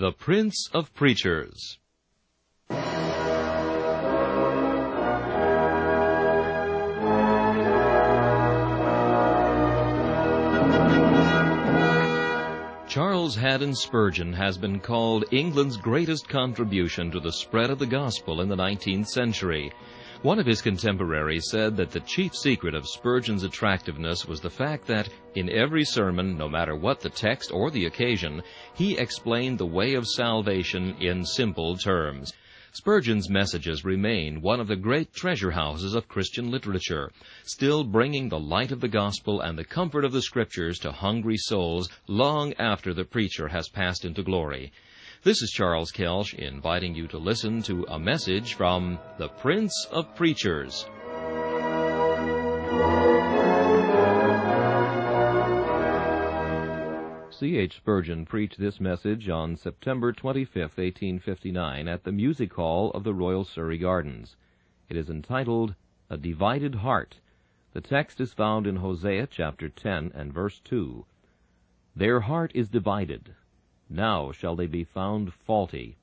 The Prince of Preachers. Charles Haddon Spurgeon has been called England's greatest contribution to the spread of the gospel in the 19th century. One of his contemporaries said that the chief secret of Spurgeon's attractiveness was the fact that, in every sermon, no matter what the text or the occasion, he explained the way of salvation in simple terms. Spurgeon's messages remain one of the great treasure houses of Christian literature, still bringing the light of the gospel and the comfort of the Scriptures to hungry souls long after the preacher has passed into glory. This is Charles Kelsch inviting you to listen to a message from the Prince of Preachers. C.H. Spurgeon preached this message on September 25, 1859, at the Music Hall of the Royal Surrey Gardens. It is entitled, A Divided Heart. The text is found in Hosea chapter 10 and verse 2. Their heart is divided. Now shall they be found faulty.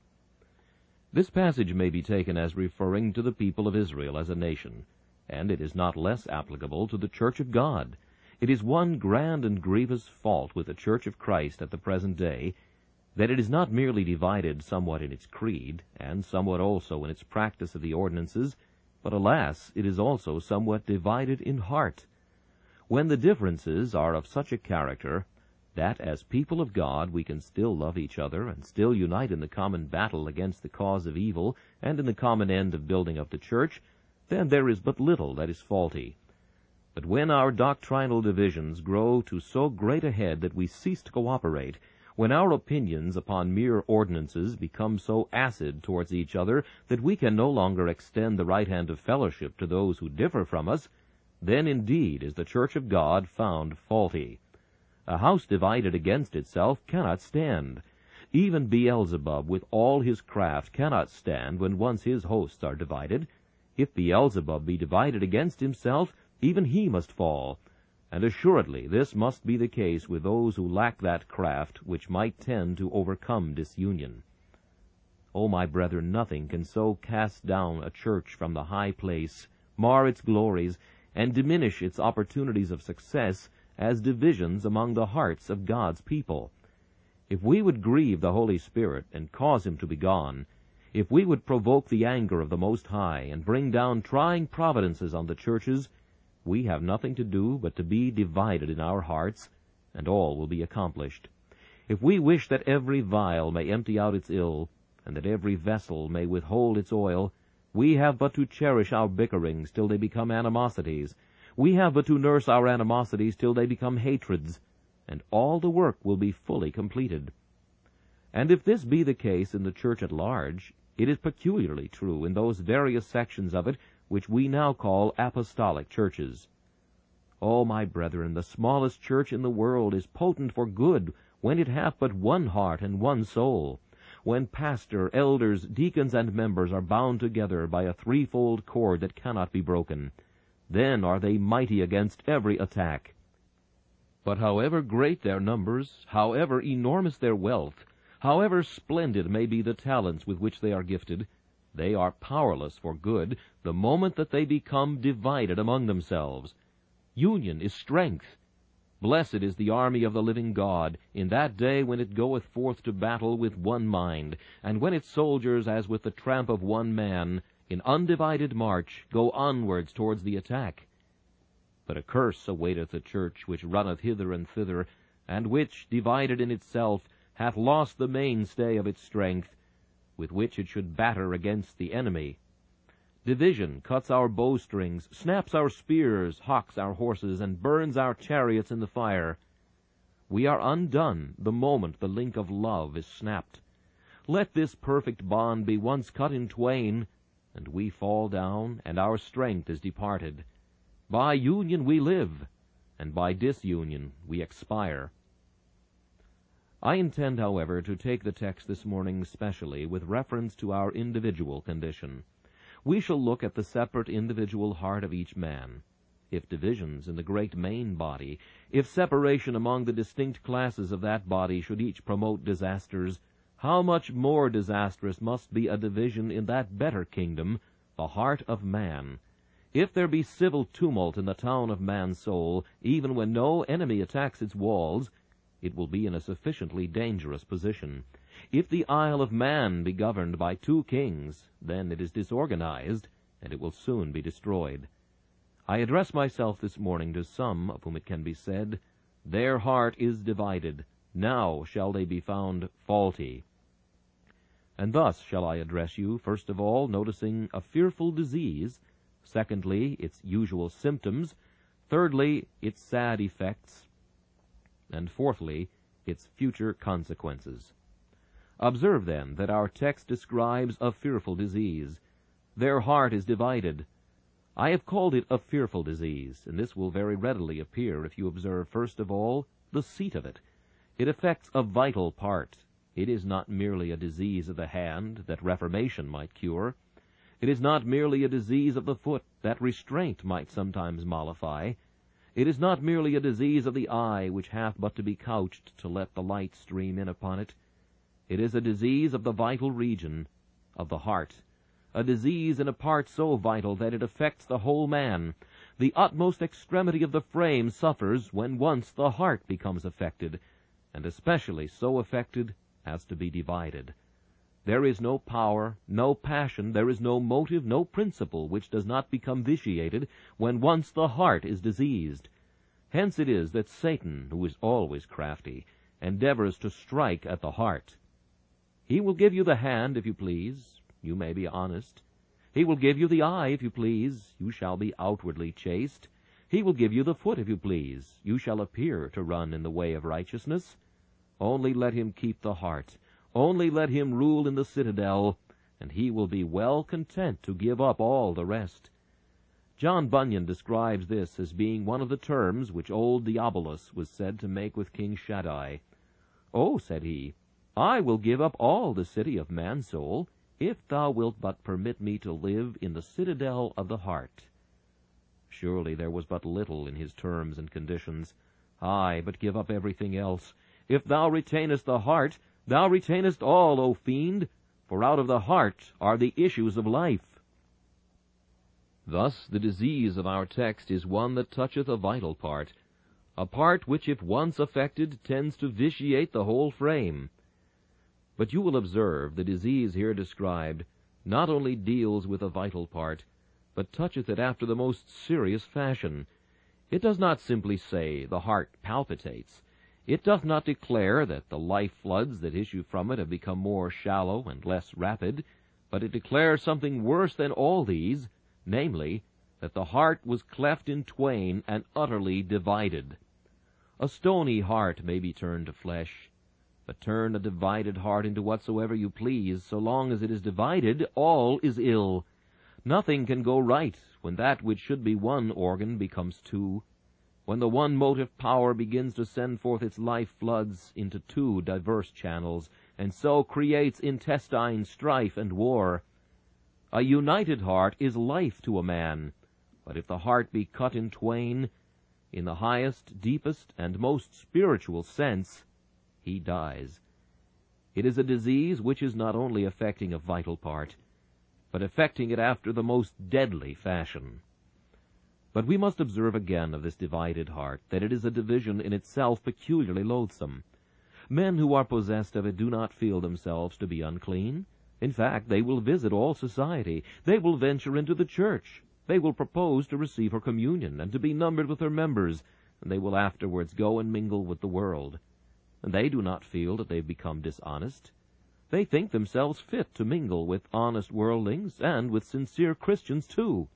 This passage may be taken as referring to the people of Israel as a nation, and it is not less applicable to the Church of God. It is one grand and grievous fault with the Church of Christ at the present day, that it is not merely divided somewhat in its creed, and somewhat also in its practice of the ordinances, but, alas, it is also somewhat divided in heart. When the differences are of such a character that, as people of God, we can still love each other, and still unite in the common battle against the cause of evil, and in the common end of building up the church, then there is but little that is faulty. But when our doctrinal divisions grow to so great a head that we cease to cooperate, when our opinions upon mere ordinances become so acid towards each other that we can no longer extend the right hand of fellowship to those who differ from us, then indeed is the Church of God found faulty. A house divided against itself cannot stand. Even Beelzebub with all his craft cannot stand when once his hosts are divided. If Beelzebub be divided against himself, even he must fall, and assuredly this must be the case with those who lack that craft which might tend to overcome disunion. O my brethren, nothing can so cast down a church from the high place, mar its glories, and diminish its opportunities of success as divisions among the hearts of God's people. If we would grieve the Holy Spirit and cause him to be gone, if we would provoke the anger of the Most High and bring down trying providences on the churches, we have nothing to do but to be divided in our hearts, and all will be accomplished. If we wish that every vial may empty out its ill, and that every vessel may withhold its oil, we have but to cherish our bickerings till they become animosities. We have but to nurse our animosities till they become hatreds, and all the work will be fully completed. And if this be the case in the church at large, it is peculiarly true in those various sections of it which we now call apostolic churches. O my brethren, the smallest church in the world is potent for good when it hath but one heart and one soul, when pastor, elders, deacons, and members are bound together by a threefold cord that cannot be broken. Then are they mighty against every attack. But however great their numbers, however enormous their wealth, however splendid may be the talents with which they are gifted, they are powerless for good the moment that they become divided among themselves. Union is strength. Blessed is the army of the living God in that day when it goeth forth to battle with one mind, and when its soldiers, as with the tramp of one man, in undivided march, go onwards towards the attack. But a curse awaiteth the church which runneth hither and thither, and which, divided in itself, hath lost the mainstay of its strength, with which it should batter against the enemy. Division cuts our bowstrings, snaps our spears, hocks our horses, and burns our chariots in the fire. We are undone the moment the link of love is snapped. Let this perfect bond be once cut in twain, and we fall down, and our strength is departed. By union we live, and by disunion we expire. I intend, however, to take the text this morning specially with reference to our individual condition. We shall look at the separate individual heart of each man. If divisions in the great main body, if separation among the distinct classes of that body should each promote disasters, How much more disastrous must be a division in that better kingdom, the heart of man. If there be civil tumult in the town of man's soul, even when no enemy attacks its walls, it will be in a sufficiently dangerous position. If the Isle of Man be governed by two kings, then it is disorganized, and it will soon be destroyed. I address myself this morning to some of whom it can be said, "Their heart is divided, now shall they be found faulty." And thus shall I address you, first of all, noticing a fearful disease, secondly, its usual symptoms, thirdly, its sad effects, and fourthly, its future consequences. Observe, then, that our text describes a fearful disease. Their heart is divided. I have called it a fearful disease, and this will very readily appear if you observe, first of all, the seat of it. It affects a vital part. It is not merely a disease of the hand that reformation might cure. It is not merely a disease of the foot that restraint might sometimes mollify. It is not merely a disease of the eye which hath but to be couched to let the light stream in upon it. It is a disease of the vital region, of the heart, a disease in a part so vital that it affects the whole man. The utmost extremity of the frame suffers when once the heart becomes affected, and especially so affected as to be divided. There is no power, no passion, there is no motive, no principle which does not become vitiated when once the heart is diseased. Hence it is that Satan, who is always crafty, endeavors to strike at the heart. He will give you the hand, if you please. You may be honest. He will give you the eye, if you please. You shall be outwardly chaste. He will give you the foot, if you please. You shall appear to run in the way of righteousness. Only let him keep the heart. Only let him rule in the citadel, and he will be well content to give up all the rest. John Bunyan describes this as being one of the terms which old Diabolus was said to make with King Shaddai. "Oh," said he, "I will give up all the city of man's soul, if thou wilt but permit me to live in the citadel of the heart." Surely there was but little in his terms and conditions. Aye, but give up everything else. If thou retainest the heart, thou retainest all, O fiend, for out of the heart are the issues of life. Thus the disease of our text is one that toucheth a vital part, a part which, if once affected, tends to vitiate the whole frame. But you will observe the disease here described not only deals with a vital part, but toucheth it after the most serious fashion. It does not simply say the heart palpitates. It doth not declare that the life floods that issue from it have become more shallow and less rapid, but it declares something worse than all these, namely, that the heart was cleft in twain and utterly divided. A stony heart may be turned to flesh, but turn a divided heart into whatsoever you please. So long as it is divided, all is ill. Nothing can go right when that which should be one organ becomes two, when the one motive power begins to send forth its life floods into two diverse channels, and so creates intestine strife and war. A united heart is life to a man, but if the heart be cut in twain, in the highest, deepest, and most spiritual sense, he dies. It is a disease which is not only affecting a vital part, but affecting it after the most deadly fashion. But we must observe again of this divided heart that it is a division in itself peculiarly loathsome. Men who are possessed of it do not feel themselves to be unclean. In fact, they will visit all society. They will venture into the church. They will propose to receive her communion and to be numbered with her members, and they will afterwards go and mingle with the world. And they do not feel that they have become dishonest. They think themselves fit to mingle with honest worldlings and with sincere Christians too.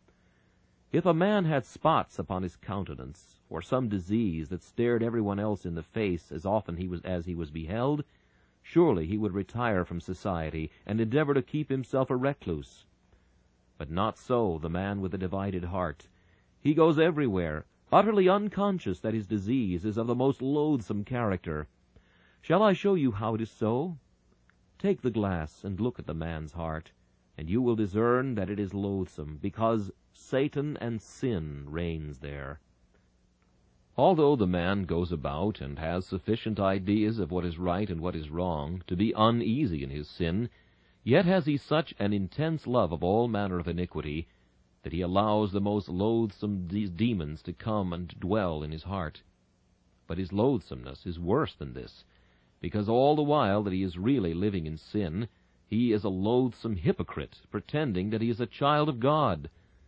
If a man had spots upon his countenance, or some disease that stared everyone else in the face as often as he was beheld, surely he would retire from society and endeavor to keep himself a recluse. But not so the man with a divided heart. He goes everywhere, utterly unconscious that his disease is of the most loathsome character. Shall I show you how it is so? Take the glass and look at the man's heart, and you will discern that it is loathsome, because Satan and sin reigns there. Although the man goes about and has sufficient ideas of what is right and what is wrong to be uneasy in his sin, yet has he such an intense love of all manner of iniquity that he allows the most loathsome demons to come and dwell in his heart. But his loathsomeness is worse than this, because all the while that he is really living in sin, he is a loathsome hypocrite, pretending that he is a child of God.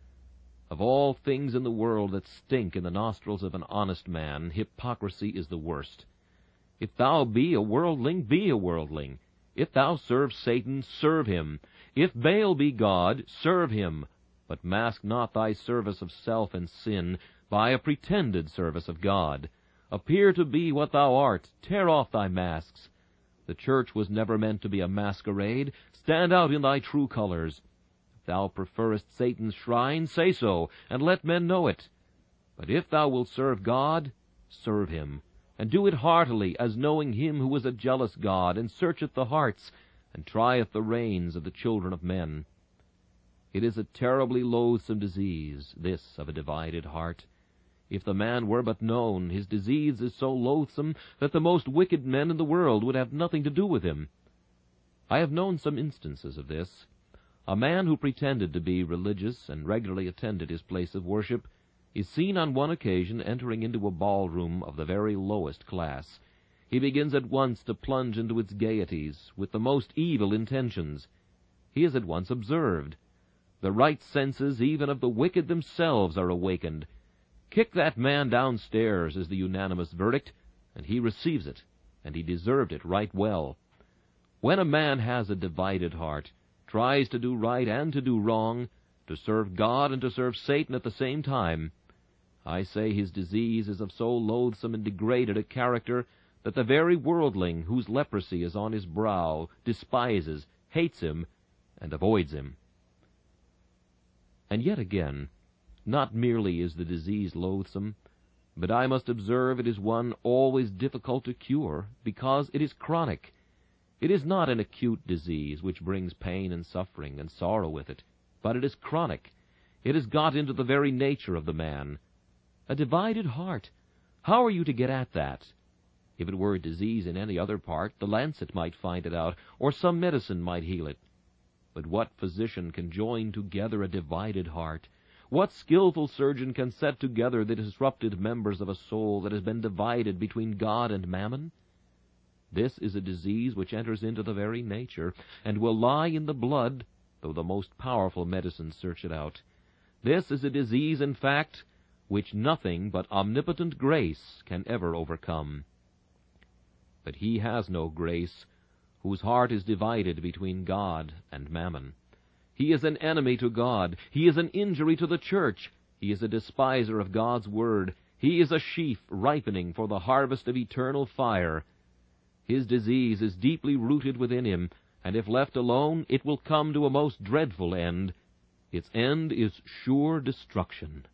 Of all things in the world that stink in the nostrils of an honest man, hypocrisy is the worst. If thou be a worldling, be a worldling. If thou serve Satan, serve him. If Baal be God, serve him. But mask not thy service of self and sin by a pretended service of God. Appear to be what thou art. Tear off thy masks. The church was never meant to be a masquerade. Stand out in thy true colors. If thou preferrest Satan's shrine, say so, and let men know it. But if thou wilt serve God, serve him, and do it heartily, as knowing him who is a jealous God, and searcheth the hearts, and trieth the reins of the children of men. It is a terribly loathsome disease, this of a divided heart. If the man were but known, his disease is so loathsome that the most wicked men in the world would have nothing to do with him. I have known some instances of this. A man who pretended to be religious and regularly attended his place of worship is seen on one occasion entering into a ballroom of the very lowest class. He begins at once to plunge into its gaieties with the most evil intentions. He is at once observed. The right senses even of the wicked themselves are awakened. Kick that man downstairs is the unanimous verdict, and he receives it, and he deserved it right well. When a man has a divided heart, tries to do right and to do wrong, to serve God and to serve Satan at the same time, I say his disease is of so loathsome and degraded a character that the very worldling whose leprosy is on his brow despises, hates him, and avoids him. And yet again, not merely is the disease loathsome, but I must observe it is one always difficult to cure, because it is chronic. It is not an acute disease which brings pain and suffering and sorrow with it, but it is chronic. It has got into the very nature of the man. A divided heart. How are you to get at that? If it were a disease in any other part, the Lancet might find it out, or some medicine might heal it. But what physician can join together a divided heart? What skillful surgeon can set together the disrupted members of a soul that has been divided between God and mammon? This is a disease which enters into the very nature, and will lie in the blood, though the most powerful medicines search it out. This is a disease, in fact, which nothing but omnipotent grace can ever overcome. But he has no grace whose heart is divided between God and mammon. He is an enemy to God. He is an injury to the church. He is a despiser of God's word. He is a sheaf ripening for the harvest of eternal fire. His disease is deeply rooted within him, and if left alone, it will come to a most dreadful end. Its end is sure destruction.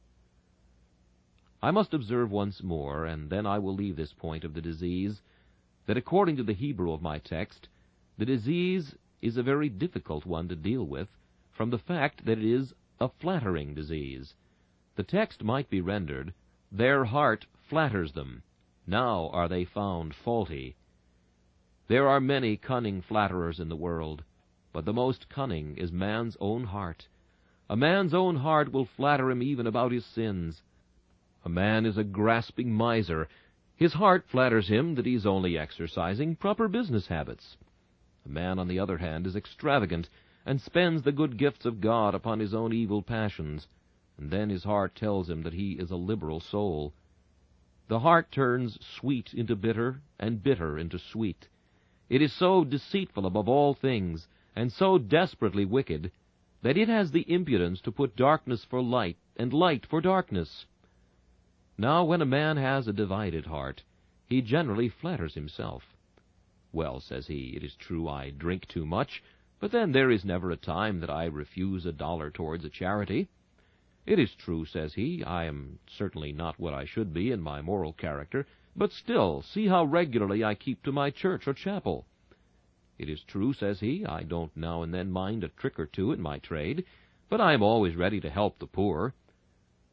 I must observe once more, and then I will leave this point of the disease, that according to the Hebrew of my text, the disease is a very difficult one to deal with, from the fact that it is a flattering disease. The text might be rendered, "Their heart flatters them. Now are they found faulty." There are many cunning flatterers in the world, but the most cunning is man's own heart. A man's own heart will flatter him even about his sins. A man is a grasping miser. His heart flatters him that he is only exercising proper business habits. A man, on the other hand, is extravagant, and spends the good gifts of God upon his own evil passions, and then his heart tells him that he is a liberal soul. The heart turns sweet into bitter, and bitter into sweet. It is so deceitful above all things, and so desperately wicked, that it has the impudence to put darkness for light, and light for darkness. Now, when a man has a divided heart, he generally flatters himself. Well, says he, it is true I drink too much, but then there is never a time that I refuse $1 towards a charity. It is true, says he, I am certainly not what I should be in my moral character, but still, see how regularly I keep to my church or chapel. It is true, says he, I don't now and then mind a trick or two in my trade, but I am always ready to help the poor.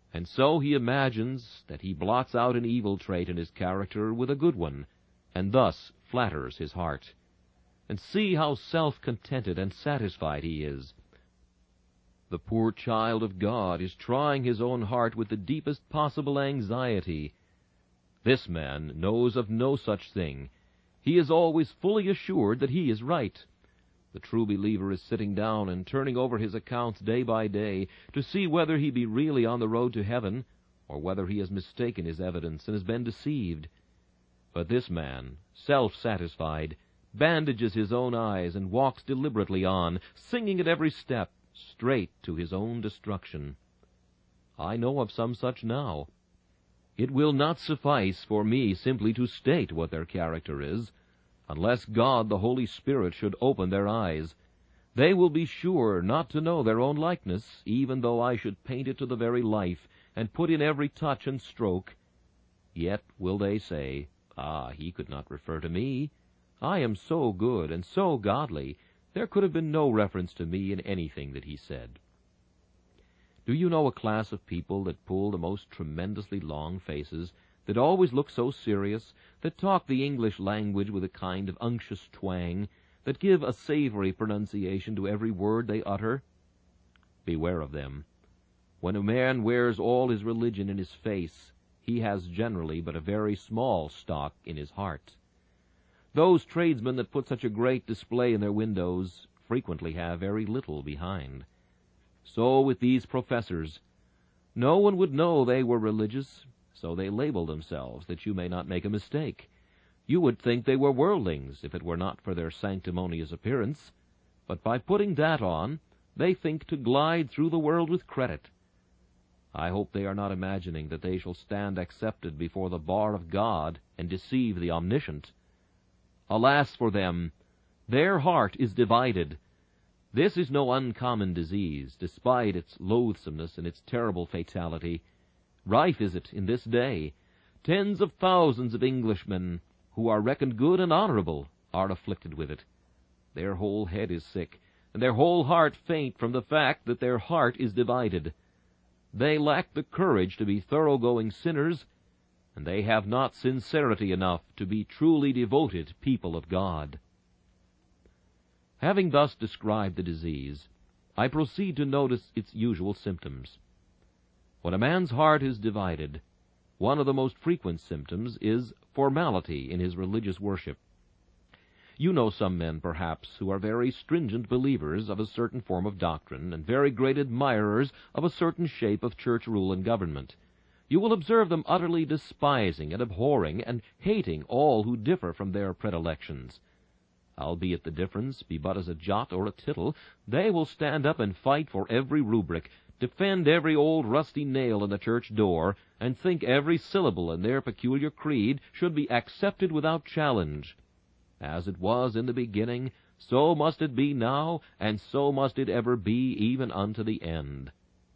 And so he imagines that he blots out an evil trait in his character with a good one, and thus flatters his heart. And see how self-contented and satisfied he is. The poor child of God is trying his own heart with the deepest possible anxiety. This man knows of no such thing. He is always fully assured that he is right. The true believer is sitting down and turning over his accounts day by day to see whether he be really on the road to heaven, or whether he has mistaken his evidence and has been deceived. But this man, self-satisfied, bandages his own eyes and walks deliberately on, singing at every step, straight to his own destruction. I know of some such now. It will not suffice for me simply to state what their character is, unless God the Holy Spirit should open their eyes. They will be sure not to know their own likeness, even though I should paint it to the very life, and put in every touch and stroke. Yet will they say, "Ah, he could not refer to me. I am so good and so godly, there could have been no reference to me in anything that he said." Do you know a class of people that pull the most tremendously long faces, that always look so serious, that talk the English language with a kind of unctuous twang, that give a savory pronunciation to every word they utter? Beware of them. When a man wears all his religion in his face, he has generally but a very small stock in his heart. Those tradesmen that put such a great display in their windows frequently have very little behind. So with these professors. No one would know they were religious, so they label themselves that you may not make a mistake. You would think they were worldlings if it were not for their sanctimonious appearance, but by putting that on, they think to glide through the world with credit. I hope they are not imagining that they shall stand accepted before the bar of God and deceive the omniscient. Alas for them! Their heart is divided. This is no uncommon disease, despite its loathsomeness and its terrible fatality. Rife is it in this day. Tens of thousands of Englishmen, who are reckoned good and honorable, are afflicted with it. Their whole head is sick, and their whole heart faint from the fact that their heart is divided. They lack the courage to be thoroughgoing sinners, and they have not sincerity enough to be truly devoted people of God. Having thus described the disease, I proceed to notice its usual symptoms. When a man's heart is divided, one of the most frequent symptoms is formality in his religious worship. You know some men, perhaps, who are very stringent believers of a certain form of doctrine, and very great admirers of a certain shape of church rule and government. You will observe them utterly despising and abhorring and hating all who differ from their predilections. Albeit the difference be but as a jot or a tittle, they will stand up and fight for every rubric, defend every old rusty nail in the church door, and think every syllable in their peculiar creed should be accepted without challenge. As it was in the beginning, so must it be now, and so must it ever be even unto the end.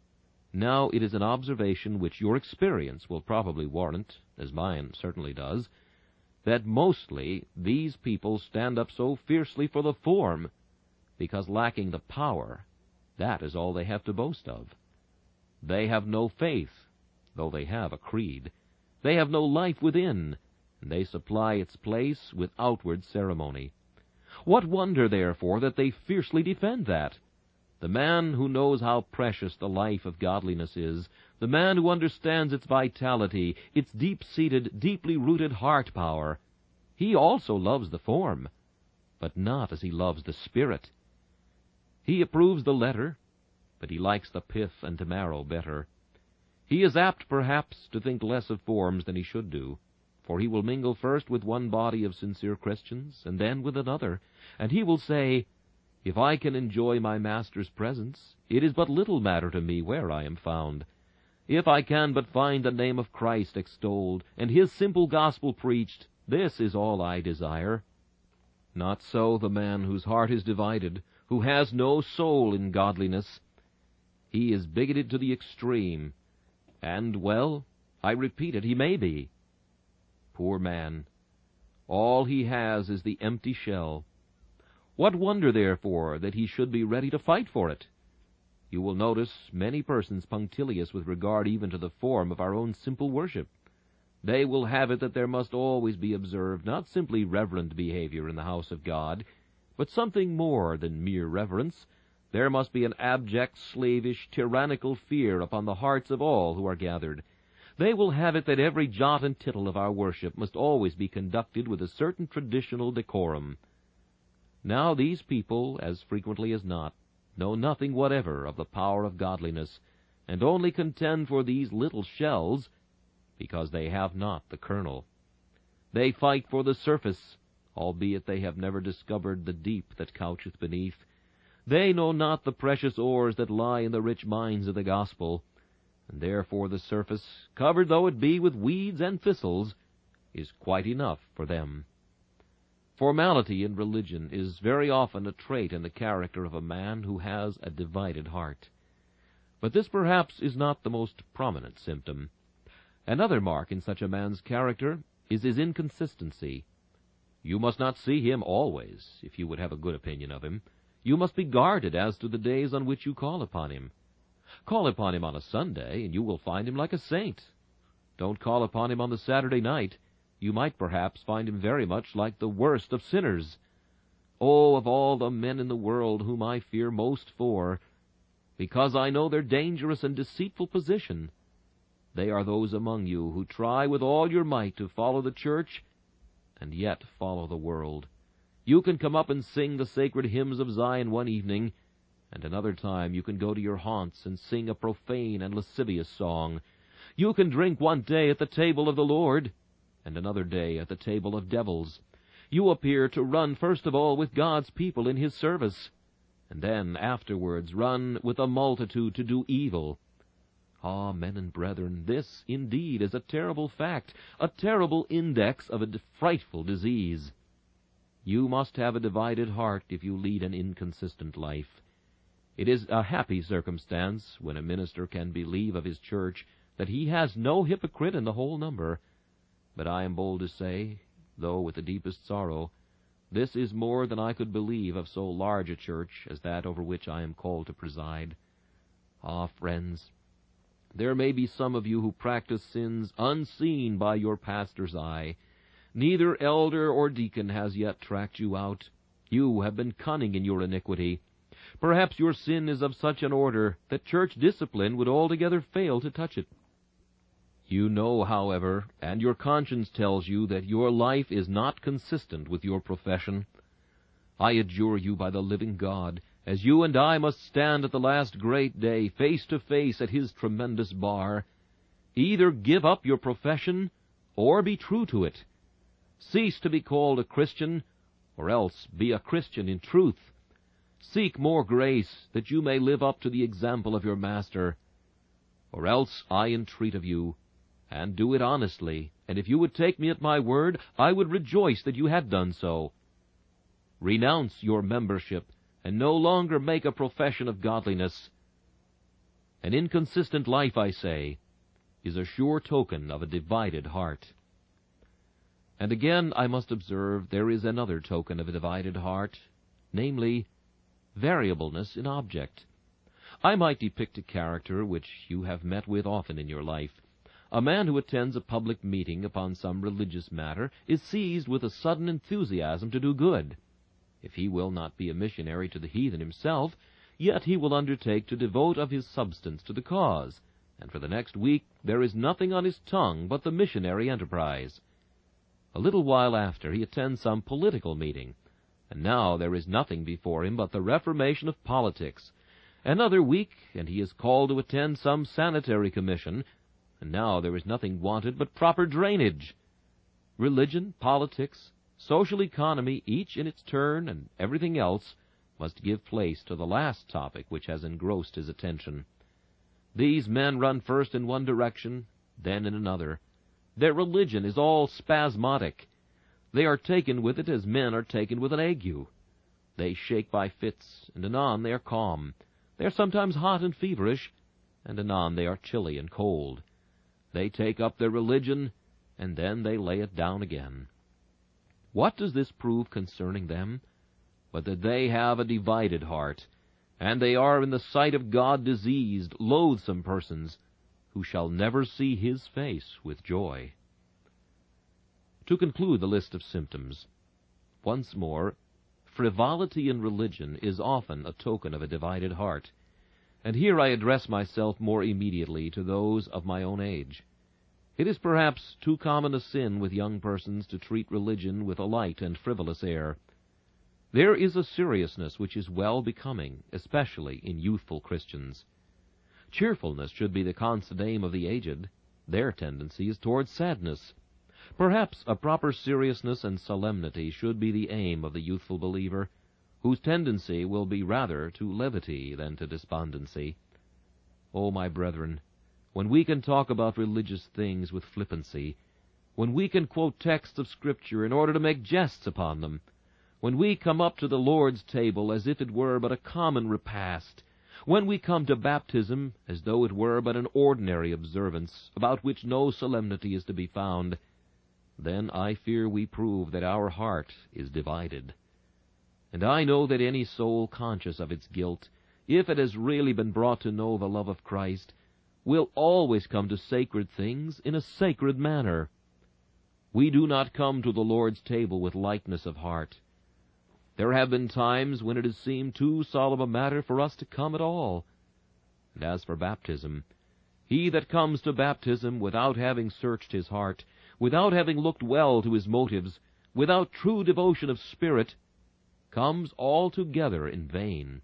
Now it is an observation which your experience will probably warrant, as mine certainly does, that mostly these people stand up so fiercely for the form, because lacking the power, that is all they have to boast of. They have no faith, though they have a creed. They have no life within, and they supply its place with outward ceremony. What wonder, therefore, that they fiercely defend that? The man who knows how precious the life of godliness is, the man who understands its vitality, its deep-seated, deeply-rooted heart power, he also loves the form, but not as he loves the spirit. He approves the letter, but he likes the pith and marrow better. He is apt, perhaps, to think less of forms than he should do, for he will mingle first with one body of sincere Christians, and then with another, and he will say, "If I can enjoy my Master's presence, it is but little matter to me where I am found. If I can but find the name of Christ extolled, and his simple gospel preached, this is all I desire." Not so the man whose heart is divided, who has no soul in godliness. He is bigoted to the extreme, and, well, I repeat it, he may be. Poor man! All he has is the empty shell. What wonder, therefore, that he should be ready to fight for it? You will notice many persons punctilious with regard even to the form of our own simple worship. They will have it that there must always be observed not simply reverent behavior in the house of God, but something more than mere reverence. There must be an abject, slavish, tyrannical fear upon the hearts of all who are gathered. They will have it that every jot and tittle of our worship must always be conducted with a certain traditional decorum. Now these people, as frequently as not, know nothing whatever of the power of godliness, and only contend for these little shells because they have not the kernel. They fight for the surface, albeit they have never discovered the deep that coucheth beneath. They know not the precious ores that lie in the rich mines of the gospel, and therefore the surface, covered though it be with weeds and thistles, is quite enough for them. Formality in religion is very often a trait in the character of a man who has a divided heart. But this perhaps is not the most prominent symptom. Another mark in such a man's character is his inconsistency. You must not see him always, if you would have a good opinion of him. You must be guarded as to the days on which you call upon him. Call upon him on a Sunday, and you will find him like a saint. Don't call upon him on the Saturday night. You might perhaps find him very much like the worst of sinners. Oh, of all the men in the world whom I fear most for, because I know their dangerous and deceitful position, they are those among you who try with all your might to follow the church, and yet follow the world. You can come up and sing the sacred hymns of Zion one evening, and another time you can go to your haunts and sing a profane and lascivious song. You can drink one day at the table of the Lord, and another day at the table of devils. You appear to run first of all with God's people in his service, and then afterwards run with a multitude to do evil. Ah, men and brethren, this indeed is a terrible fact, a terrible index of a frightful disease. You must have a divided heart if you lead an inconsistent life. It is a happy circumstance when a minister can believe of his church that he has no hypocrite in the whole number. But I am bold to say, though with the deepest sorrow, this is more than I could believe of so large a church as that over which I am called to preside. Ah, friends, there may be some of you who practice sins unseen by your pastor's eye. Neither elder or deacon has yet tracked you out. You have been cunning in your iniquity. Perhaps your sin is of such an order that church discipline would altogether fail to touch it. You know, however, and your conscience tells you that your life is not consistent with your profession. I adjure you by the living God, as you and I must stand at the last great day, face to face at his tremendous bar, either give up your profession or be true to it. Cease to be called a Christian, or else be a Christian in truth. Seek more grace, that you may live up to the example of your Master. Or else, I entreat of you, and do it honestly, and if you would take me at my word, I would rejoice that you had done so. Renounce your membership, and no longer make a profession of godliness. An inconsistent life, I say, is a sure token of a divided heart. And again I must observe there is another token of a divided heart, namely, variableness in object. I might depict a character which you have met with often in your life. A man who attends a public meeting upon some religious matter is seized with a sudden enthusiasm to do good. If he will not be a missionary to the heathen himself, yet he will undertake to devote of his substance to the cause, and for the next week there is nothing on his tongue but the missionary enterprise. A little while after he attends some political meeting, and now there is nothing before him but the reformation of politics. Another week, and he is called to attend some sanitary commission, and now there is nothing wanted but proper drainage. Religion, politics, social economy, each in its turn, and everything else, must give place to the last topic which has engrossed his attention. These men run first in one direction, then in another. Their religion is all spasmodic. They are taken with it as men are taken with an ague. They shake by fits, and anon they are calm. They are sometimes hot and feverish, and anon they are chilly and cold. They take up their religion, and then they lay it down again. What does this prove concerning them? But that they have a divided heart. and they are in the sight of God diseased, loathsome persons, who shall never see his face with joy. To conclude the list of symptoms, once more, frivolity in religion is often a token of a divided heart, and here I address myself more immediately to those of my own age. It is perhaps too common a sin with young persons to treat religion with a light and frivolous air. There is a seriousness which is well becoming, especially in youthful Christians. Cheerfulness should be the constant aim of the aged. Their tendency is towards sadness. Perhaps a proper seriousness and solemnity should be the aim of the youthful believer, whose tendency will be rather to levity than to despondency. Oh, my brethren, when we can talk about religious things with flippancy, when we can quote texts of Scripture in order to make jests upon them, when we come up to the Lord's table as if it were but a common repast, when we come to baptism as though it were but an ordinary observance, about which no solemnity is to be found, then I fear we prove that our heart is divided. And I know that any soul conscious of its guilt, if it has really been brought to know the love of Christ, will always come to sacred things in a sacred manner. We do not come to the Lord's table with lightness of heart. There have been times when it has seemed too solemn a matter for us to come at all. And as for baptism, he that comes to baptism without having searched his heart, without having looked well to his motives, without true devotion of spirit, comes altogether in vain.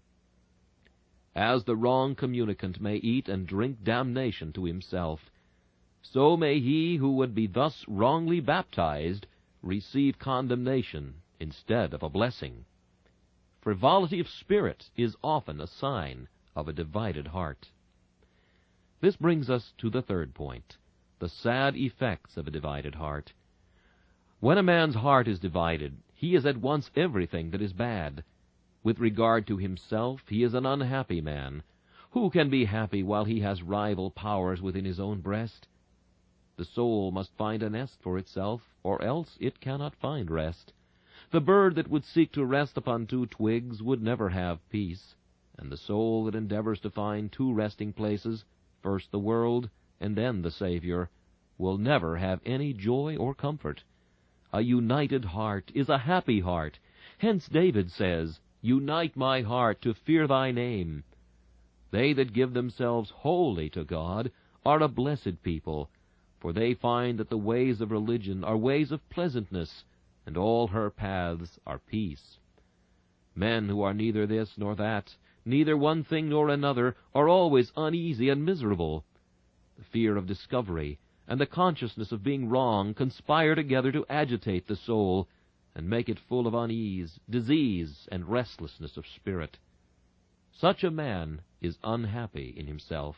As the wrong communicant may eat and drink damnation to himself, so may he who would be thus wrongly baptized receive condemnation instead of a blessing. Frivolity of spirit is often a sign of a divided heart. This brings us to the third point, the sad effects of a divided heart. When a man's heart is divided, he is at once everything that is bad. With regard to himself, he is an unhappy man. Who can be happy while he has rival powers within his own breast? The soul must find a nest for itself, or else it cannot find rest. The bird that would seek to rest upon two twigs would never have peace, and the soul that endeavors to find two resting places, first the world and then the Savior, will never have any joy or comfort. A united heart is a happy heart. Hence David says, "Unite my heart to fear thy name." They that give themselves wholly to God are a blessed people, for they find that the ways of religion are ways of pleasantness, and all her paths are peace. Men who are neither this nor that, neither one thing nor another, are always uneasy and miserable. The fear of discovery and the consciousness of being wrong conspire together to agitate the soul and make it full of unease, disease, and restlessness of spirit. Such a man is unhappy in himself.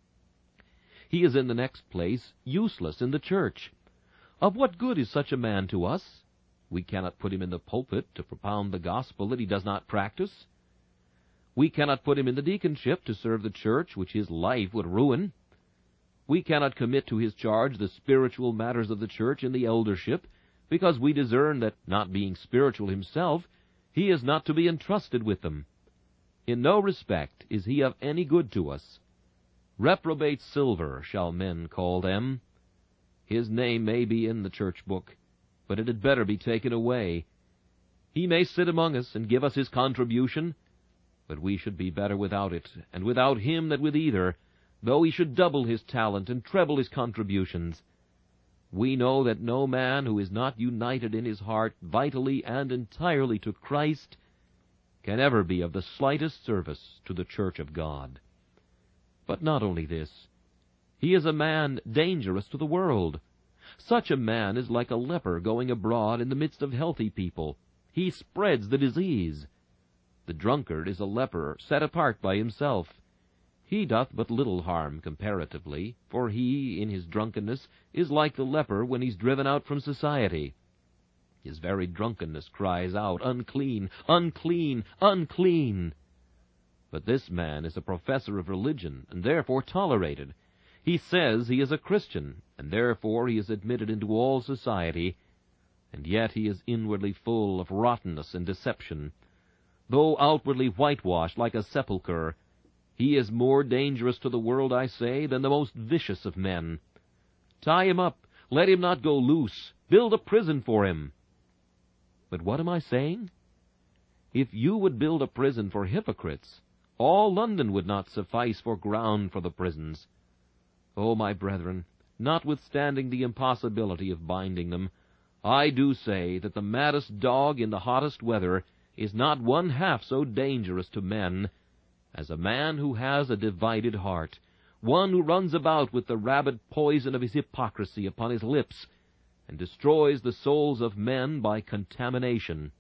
He is in the next place useless in the church. Of what good is such a man to us? We cannot put him in the pulpit to propound the gospel that he does not practice. We cannot put him in the deaconship to serve the church which his life would ruin. We cannot commit to his charge the spiritual matters of the church in the eldership, because we discern that, not being spiritual himself, he is not to be entrusted with them. In no respect is he of any good to us. Reprobate silver shall men call them. His name may be in the church book, but it had better be taken away. He may sit among us and give us his contribution, but we should be better without it, and without him than with either, though he should double his talent and treble his contributions. We know that no man who is not united in his heart vitally and entirely to Christ can ever be of the slightest service to the church of God. But not only this, he is a man dangerous to the world. Such a man is like a leper going abroad in the midst of healthy people. He spreads the disease. The drunkard is a leper set apart by himself. He doth but little harm comparatively, for he, in his drunkenness, is like the leper when he's driven out from society. His very drunkenness cries out, "Unclean, unclean, unclean!" But this man is a professor of religion, and therefore tolerated. He says he is a Christian, and therefore he is admitted into all society, and yet he is inwardly full of rottenness and deception. Though outwardly whitewashed like a sepulchre, he is more dangerous to the world, I say, than the most vicious of men. Tie him up, let him not go loose, build a prison for him. But what am I saying? If you would build a prison for hypocrites, all London would not suffice for ground for the prisons. Oh, my brethren, notwithstanding the impossibility of binding them, I do say that the maddest dog in the hottest weather is not one half so dangerous to men as a man who has a divided heart, one who runs about with the rabid poison of his hypocrisy upon his lips, and destroys the souls of men by contamination.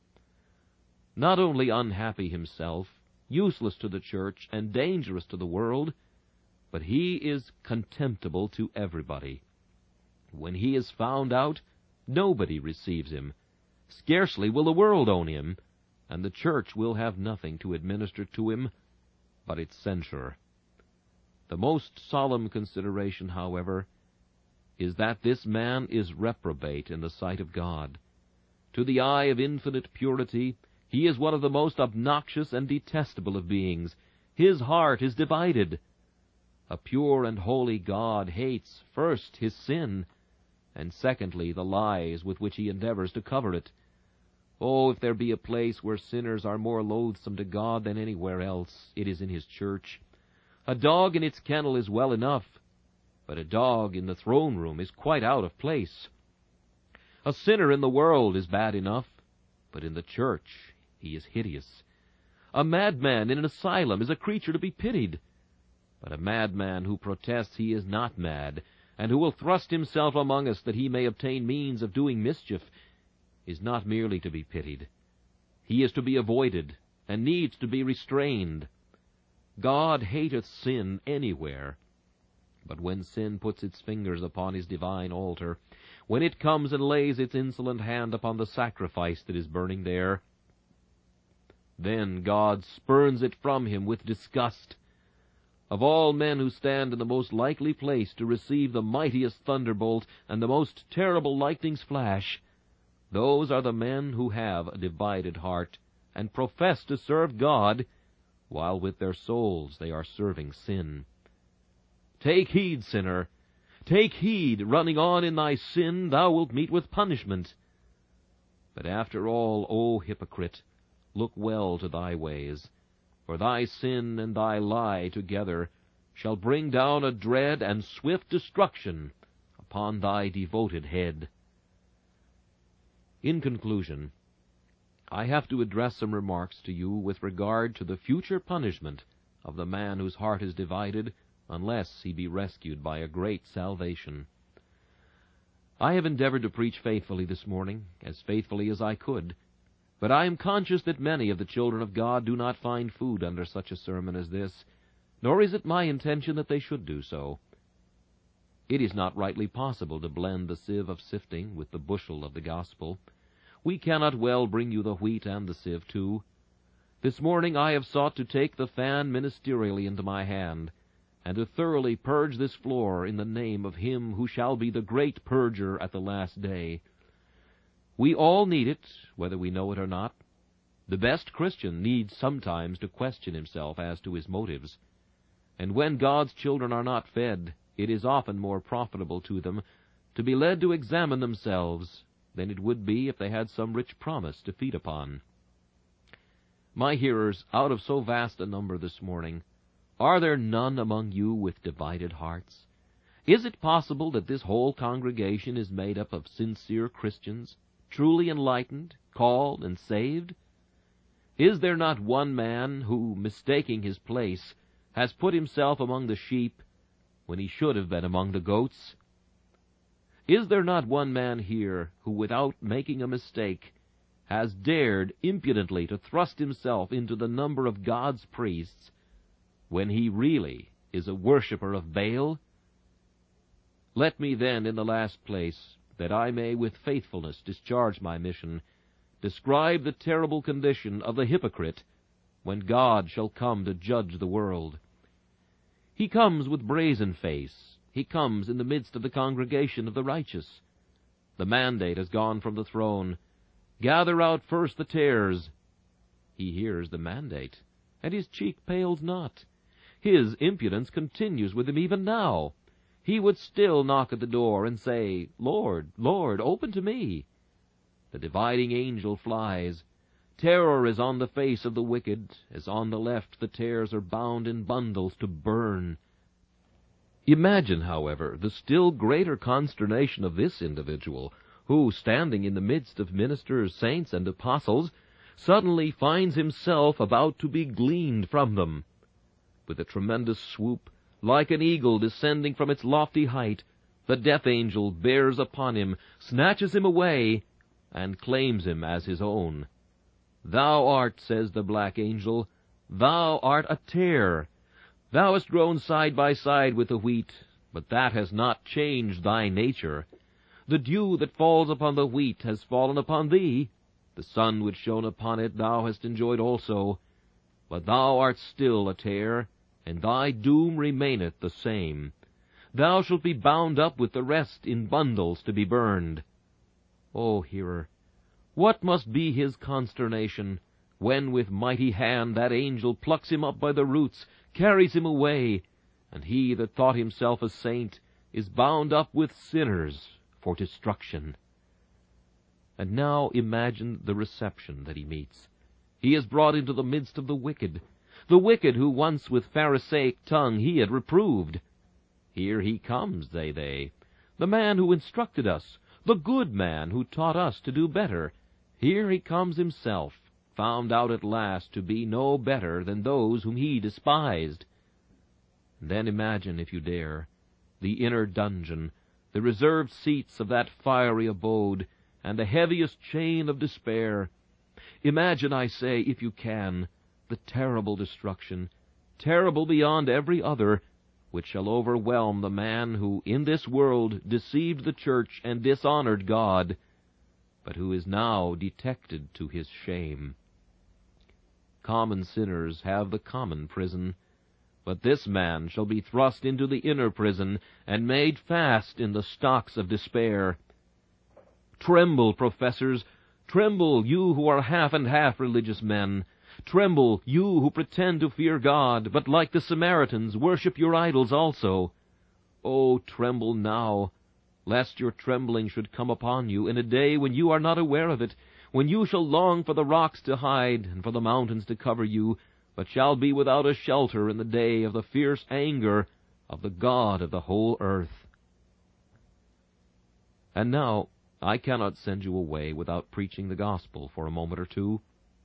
Not only unhappy himself, useless to the church, and dangerous to the world, but he is contemptible to everybody. When he is found out, nobody receives him. Scarcely will the world own him, and the church will have nothing to administer to him but its censure. The most solemn consideration, however, is that this man is reprobate in the sight of God. To the eye of infinite purity, he is one of the most obnoxious and detestable of beings. His heart is divided. A pure and holy God hates, first, his sin, and secondly, the lies with which he endeavors to cover it. Oh, if there be a place where sinners are more loathsome to God than anywhere else, it is in his church. A dog in its kennel is well enough, but a dog in the throne-room is quite out of place. A sinner in the world is bad enough, but in the church he is hideous. A madman in an asylum is a creature to be pitied, but a madman who protests he is not mad, and who will thrust himself among us that he may obtain means of doing mischief, is not merely to be pitied. He is to be avoided, and needs to be restrained. God hateth sin anywhere, but when sin puts its fingers upon his divine altar, when it comes and lays its insolent hand upon the sacrifice that is burning there, then God spurns it from him with disgust. Of all men who stand in the most likely place to receive the mightiest thunderbolt and the most terrible lightning's flash, those are the men who have a divided heart and profess to serve God, while with their souls they are serving sin. Take heed, sinner. Take heed, running on in thy sin, thou wilt meet with punishment. But after all, O hypocrite, look well to thy ways, for thy sin and thy lie together shall bring down a dread and swift destruction upon thy devoted head. In conclusion, I have to address some remarks to you with regard to the future punishment of the man whose heart is divided, unless he be rescued by a great salvation. I have endeavored to preach faithfully this morning, as faithfully as I could, but I am conscious that many of the children of God do not find food under such a sermon as this, nor is it my intention that they should do so. It is not rightly possible to blend the sieve of sifting with the bushel of the gospel. We cannot well bring you the wheat and the sieve too. This morning I have sought to take the fan ministerially into my hand, and to thoroughly purge this floor in the name of him who shall be the great purger at the last day. We all need it, whether we know it or not. The best Christian needs sometimes to question himself as to his motives, and when God's children are not fed, it is often more profitable to them to be led to examine themselves than it would be if they had some rich promise to feed upon. My hearers, out of so vast a number this morning, are there none among you with divided hearts? Is it possible that this whole congregation is made up of sincere Christians, truly enlightened, called, and saved? Is there not one man who, mistaking his place, has put himself among the sheep when he should have been among the goats? Is there not one man here who, without making a mistake, has dared impudently to thrust himself into the number of God's priests, when he really is a worshipper of Baal? Let me then, in the last place, that I may with faithfulness discharge my mission, describe the terrible condition of the hypocrite when God shall come to judge the world. He comes with brazen face. He comes in the midst of the congregation of the righteous. The mandate has gone from the throne. Gather out first the tares. He hears the mandate, and his cheek pales not. His impudence continues with him even now. He would still knock at the door and say, "Lord, Lord, open to me." The dividing angel flies. Terror is on the face of the wicked, as on the left the tares are bound in bundles to burn. Imagine, however, the still greater consternation of this individual, who, standing in the midst of ministers, saints, and apostles, suddenly finds himself about to be gleaned from them. With a tremendous swoop, like an eagle descending from its lofty height, the death angel bears upon him, snatches him away, and claims him as his own. "Thou art," says the black angel, "thou art a tare. Thou hast grown side by side with the wheat, but that has not changed thy nature. The dew that falls upon the wheat has fallen upon thee. The sun which shone upon it thou hast enjoyed also. But thou art still a tare, and thy doom remaineth the same. Thou shalt be bound up with the rest in bundles to be burned." O hearer, what must be his consternation, when with mighty hand that angel plucks him up by the roots, carries him away, and he that thought himself a saint is bound up with sinners for destruction. And now imagine the reception that he meets. He is brought into the midst of the wicked who once with Pharisaic tongue he had reproved. "Here he comes," say they, "the man who instructed us, the good man who taught us to do better. Here he comes himself, found out at last to be no better than those whom he despised." Then imagine, if you dare, the inner dungeon, the reserved seats of that fiery abode, and the heaviest chain of despair. Imagine, I say, if you can, the terrible destruction, terrible beyond every other, which shall overwhelm the man who in this world deceived the church and dishonored God, but who is now detected to his shame. Common sinners have the common prison, but this man shall be thrust into the inner prison and made fast in the stocks of despair. Tremble, professors, tremble, you who are half and half religious men. Tremble, you who pretend to fear God, but like the Samaritans worship your idols also. Oh, tremble now, lest your trembling should come upon you in a day when you are not aware of it, when you shall long for the rocks to hide and for the mountains to cover you, but shall be without a shelter in the day of the fierce anger of the God of the whole earth. And now I cannot send you away without preaching the gospel for a moment or two.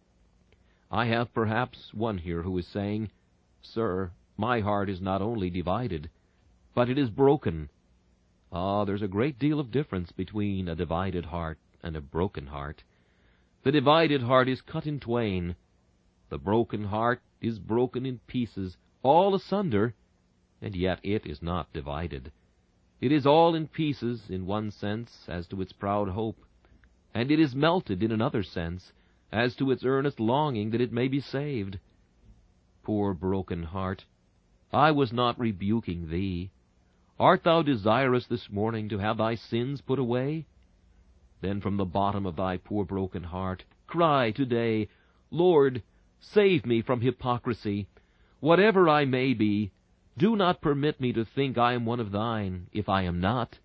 I have perhaps one here who is saying, "Sir, my heart is not only divided, but it is broken." There's a great deal of difference between a divided heart and a broken heart. The divided heart is cut in twain. The broken heart is broken in pieces, all asunder, and yet it is not divided. It is all in pieces in one sense as to its proud hope, and it is melted in another sense as to its earnest longing that it may be saved. Poor broken heart, I was not rebuking thee. Art thou desirous this morning to have thy sins put away? Then from the bottom of thy poor broken heart cry today, "Lord, save me from hypocrisy. Whatever I may be, do not permit me to think I am one of thine, if I am not."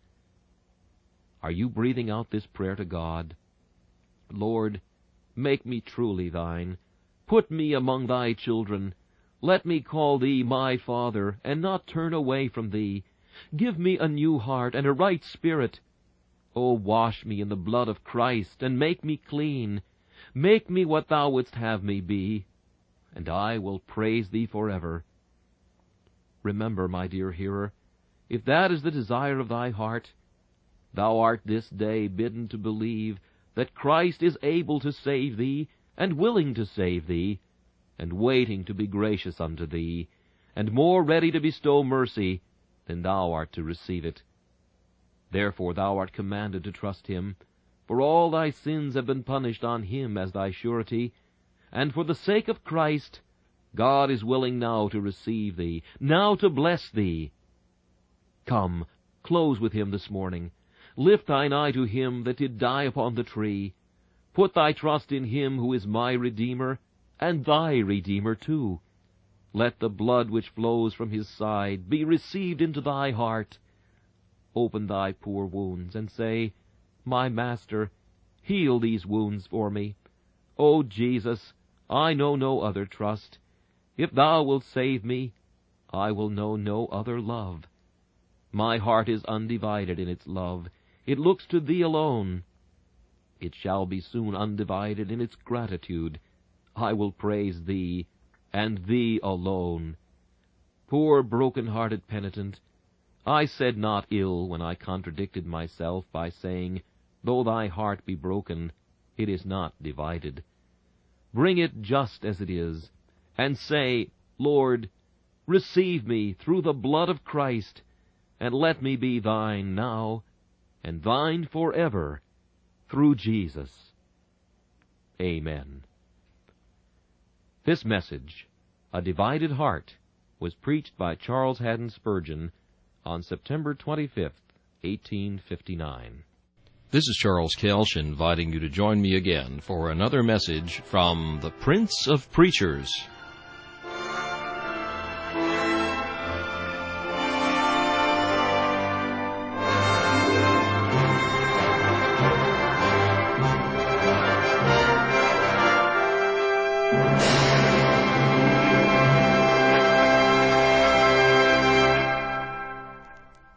Are you breathing out this prayer to God? "Lord, make me truly thine. Put me among thy children. Let me call thee my Father, and not turn away from thee. Give me a new heart and a right spirit. O wash me in the blood of Christ, and make me clean. Make me what thou wouldst have me be, and I will praise thee forever." Remember, my dear hearer, if that is the desire of thy heart, thou art this day bidden to believe that Christ is able to save thee, and willing to save thee, and waiting to be gracious unto thee, and more ready to bestow mercy than thou art to receive it. Therefore thou art commanded to trust him, for all thy sins have been punished on him as thy surety, and for the sake of Christ, God is willing now to receive thee, now to bless thee. Come, close with him this morning. Lift thine eye to him that did die upon the tree. Put thy trust in him who is my Redeemer, and thy Redeemer too. Let the blood which flows from his side be received into thy heart. Open thy poor wounds, and say, My Master, heal these wounds for me. O Jesus, I know no other trust. If thou wilt save me, I will know no other love. My heart is undivided in its love. It looks to thee alone. It shall be soon undivided in its gratitude. I will praise thee, and thee alone. Poor broken-hearted penitent, I said not ill when I contradicted myself by saying, Though thy heart be broken, it is not divided. Bring it just as it is, and say, Lord, receive me through the blood of Christ, and let me be thine now, and thine forever, through Jesus. Amen. This message, A Divided Heart, was preached by Charles Haddon Spurgeon on September 25th, 1859. This is Charles Kelsch inviting you to join me again for another message from the Prince of Preachers,